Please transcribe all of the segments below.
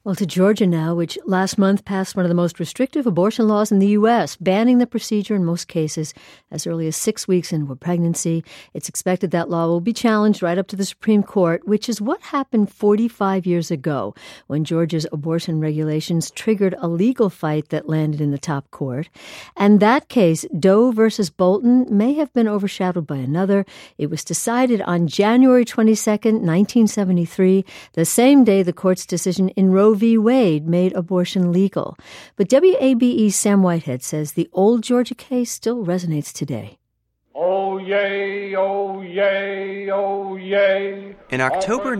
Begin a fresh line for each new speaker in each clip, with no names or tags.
Well, to Georgia now, which last month passed one of the most restrictive abortion laws in the U.S., banning the procedure in most cases as early as 6 weeks into a pregnancy. It's expected that law will be challenged right up to the Supreme Court, which is what happened 45 years ago when Georgia's abortion regulations triggered a legal fight that landed in the top court. And that case, Doe versus Bolton, may have been overshadowed by another. It was decided on January 22nd, 1973, the same day the court's decision in Roe v. Wade made abortion legal. But WABE's Sam Whitehead says the old Georgia case still resonates today.
Oh, yay, oh, yay, oh, yay.
In October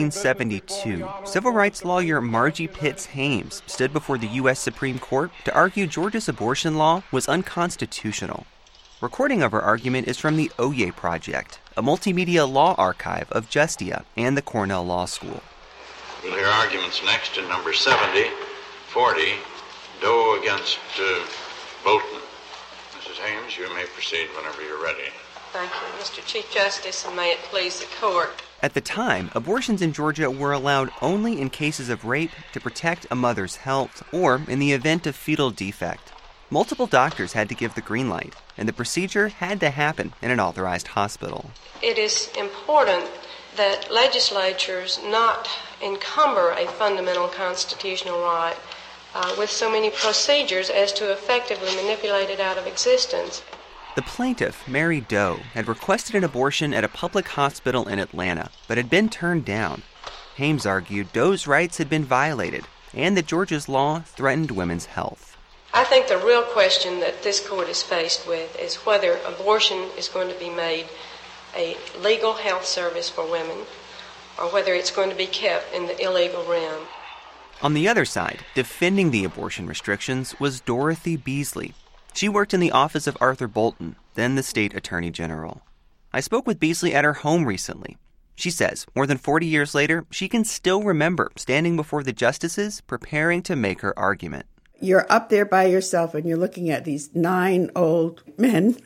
1972, civil rights lawyer Margie Pitts Hames stood before the U.S. Supreme Court to argue Georgia's abortion law was unconstitutional. Recording of her argument is from the Oyez Project, a multimedia law archive of Justia and the Cornell Law School.
We'll hear arguments next in number 70, 40, Doe against Bolton. Mrs. Hames, you may proceed whenever you're ready.
Thank you, Mr. Chief Justice, and may it please the court.
At the time, abortions in Georgia were allowed only in cases of rape to protect a mother's health or in the event of fetal defect. Multiple doctors had to give the green light, and the procedure had to happen in an authorized hospital.
It is important that legislatures not encumber a fundamental constitutional right with so many procedures as to effectively manipulate it out of existence.
The plaintiff, Mary Doe, had requested an abortion at a public hospital in Atlanta, but had been turned down. Hames argued Doe's rights had been violated and that Georgia's law threatened women's health.
I think the real question that this court is faced with is whether abortion is going to be made a legal health service for women or whether it's going to be kept in the illegal realm.
On the other side, defending the abortion restrictions was Dorothy Beasley. She worked in the office of Arthur Bolton, then the state attorney general. I spoke with Beasley at her home recently. She says more than 40 years later, she can still remember standing before the justices preparing to make her argument.
You're up there by yourself and you're looking at these 9 old men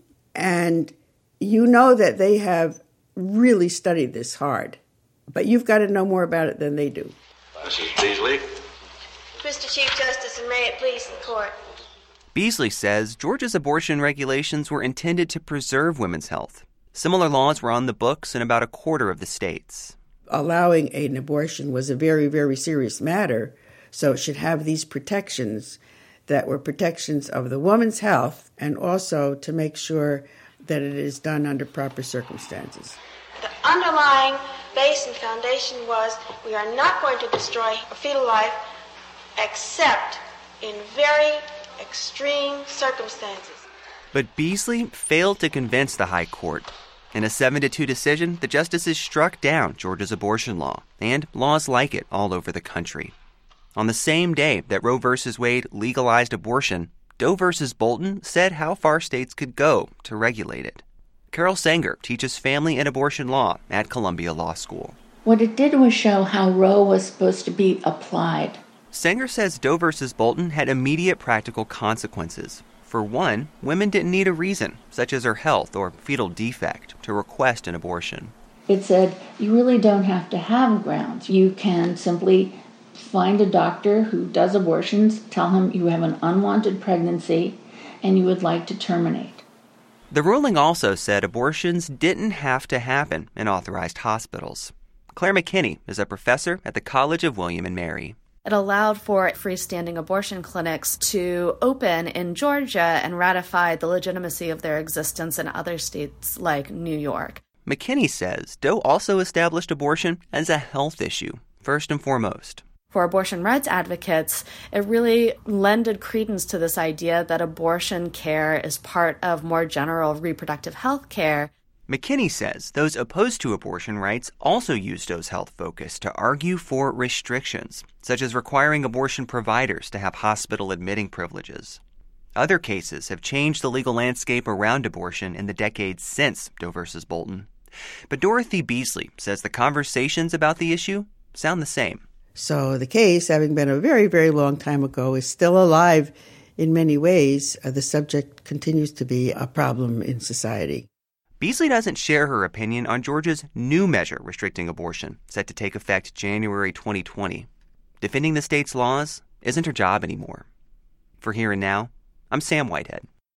and you know that they have really studied this hard, but you've got to know more about it than they do.
Mrs. Beasley.
Mr. Chief Justice, and may it please the court.
Beasley says Georgia's abortion regulations were intended to preserve women's health. Similar laws were on the books in about a quarter of the states.
Allowing an abortion was a very, very serious matter, so it should have these protections that were protections of the woman's health and also to make sure that it is done under proper circumstances.
The underlying base and foundation was we are not going to destroy a fetal life except in very extreme circumstances.
But Beasley failed to convince the High Court. In a 7-2 decision, the justices struck down Georgia's abortion law and laws like it all over the country. On the same day that Roe v. Wade legalized abortion, Doe v. Bolton said how far states could go to regulate it. Carol Sanger teaches family and abortion law at Columbia Law School.
What it did was show how Roe was supposed to be applied.
Sanger says Doe v. Bolton had immediate practical consequences. For one, women didn't need a reason, such as her health or fetal defect, to request an abortion.
It said you really don't have to have grounds. You can simply find a doctor who does abortions, tell him you have an unwanted pregnancy and you would like to terminate.
The ruling also said abortions didn't have to happen in authorized hospitals. Claire McKinney is a professor at the College of William and Mary.
It allowed for freestanding abortion clinics to open in Georgia and ratified the legitimacy of their existence in other states like New York.
McKinney says Doe also established abortion as a health issue, first and foremost.
For abortion rights advocates, it really lended credence to this idea that abortion care is part of more general reproductive health care.
McKinney says those opposed to abortion rights also used Doe's health focus to argue for restrictions, such as requiring abortion providers to have hospital admitting privileges. Other cases have changed the legal landscape around abortion in the decades since Doe v. Bolton. But Dorothy Beasley says the conversations about the issue sound the same.
So the case, having been a very, very long time ago, is still alive in many ways. The subject continues to be a problem in society.
Beasley doesn't share her opinion on Georgia's new measure restricting abortion, set to take effect January 2020. defending the state's laws isn't her job anymore. For Here and Now, I'm Sam Whitehead.